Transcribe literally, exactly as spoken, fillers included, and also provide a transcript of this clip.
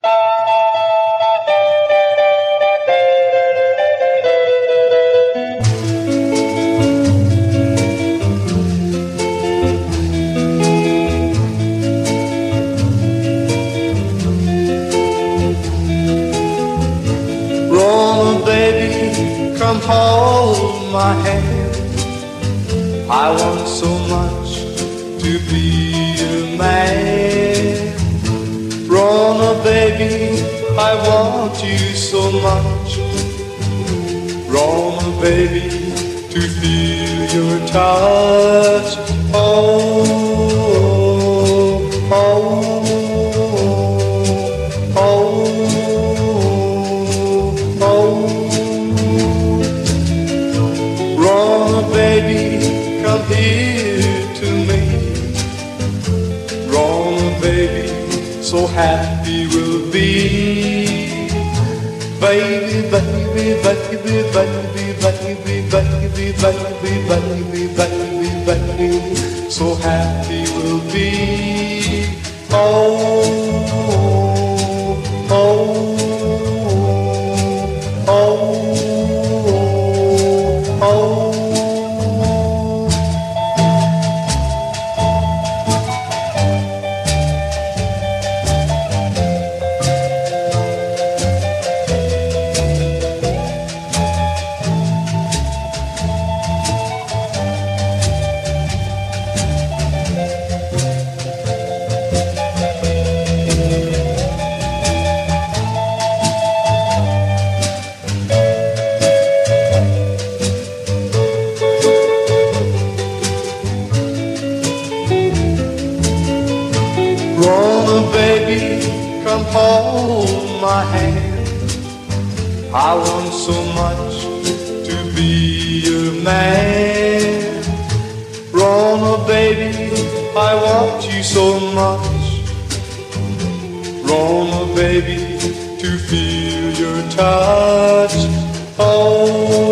Come hold my hand. I want so much to be a man. Rona, baby, I want you so much. Rona, baby, to feel your touch. Oh, oh, oh, oh, oh. Baby, come here to me. Rona, baby, so happy we'll be. Baby, baby, baby, baby, baby, baby, baby, baby, baby, baby, so happy we'll be. Oh, oh, oh, oh. Rona, baby, come hold my hand. I want so much to be your man. Rona, baby, I want you so much. Rona, baby, to feel your touch. Oh,